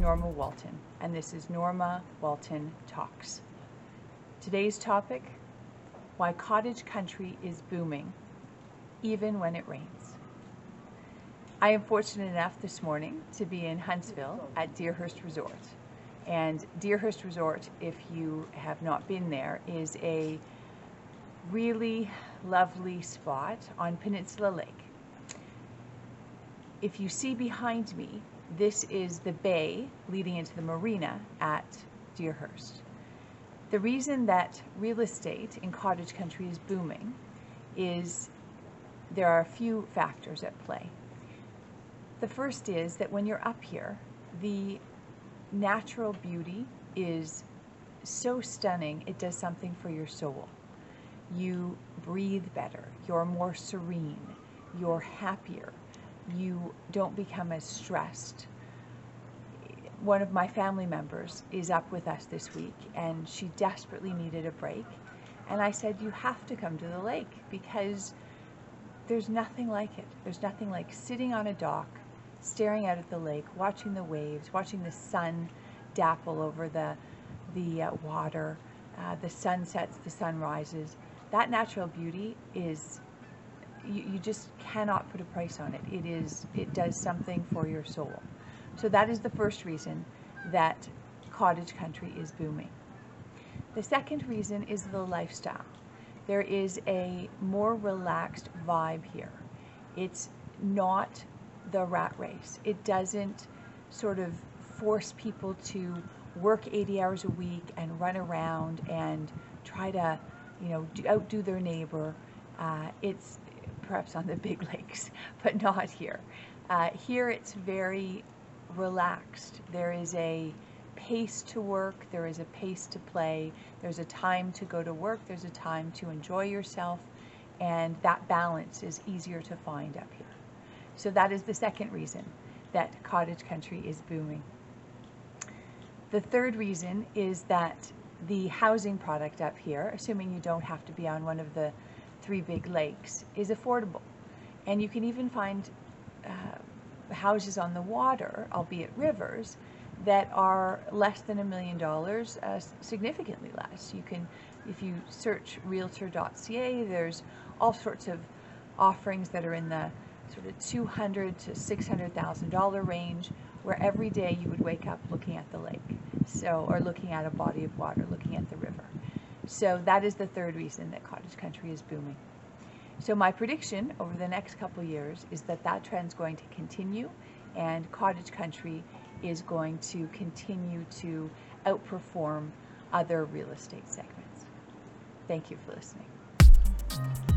Norma Walton, and this is Norma Walton Talks. Today's topic, why cottage country is booming, even when it rains. I am fortunate enough this morning to be in Huntsville at Deerhurst Resort. And Deerhurst Resort, if you have not been there, is a really lovely spot on Peninsula Lake. If you see behind me, this is the bay leading into the marina at Deerhurst. The reason that real estate in cottage country is booming is there are a few factors at play. The first is that when you're up here, the natural beauty is so stunning, it does something for your soul. You breathe better, you're more serene, you're happier, you don't become as stressed. One of my family members is up with us this week and she desperately needed a break. And I said, you have to come to the lake because there's nothing like it. There's nothing like sitting on a dock, staring out at the lake, watching the waves, watching the sun dapple over the water, the sunsets, the sunrises. That natural beauty is, you just cannot put a price on it. It does something for your soul. So that is the first reason that cottage country is booming. The second reason is the lifestyle. There is a more relaxed vibe here. It's not the rat race. It doesn't sort of force people to work 80 hours a week and run around and try to, outdo their neighbor. It's perhaps on the big lakes, but not here. Here it's very relaxed. There is a pace to work, there is a pace to play, there's a time to go to work, there's a time to enjoy yourself, and that balance is easier to find up here. So that is the second reason that cottage country is booming. The third reason is that the housing product up here, assuming you don't have to be on one of the 3 big lakes, is affordable. And you can even find houses on the water, albeit rivers, that are less than $1 million, significantly less. You can, if you search realtor.ca, there's all sorts of offerings that are in the sort of $200,000 to $600,000 range, where every day you would wake up looking at the lake, or looking at a body of water, looking at the river. So that is the third reason that cottage country is booming. So my prediction over the next couple of years is that that trend's going to continue and cottage country is going to continue to outperform other real estate segments. Thank you for listening.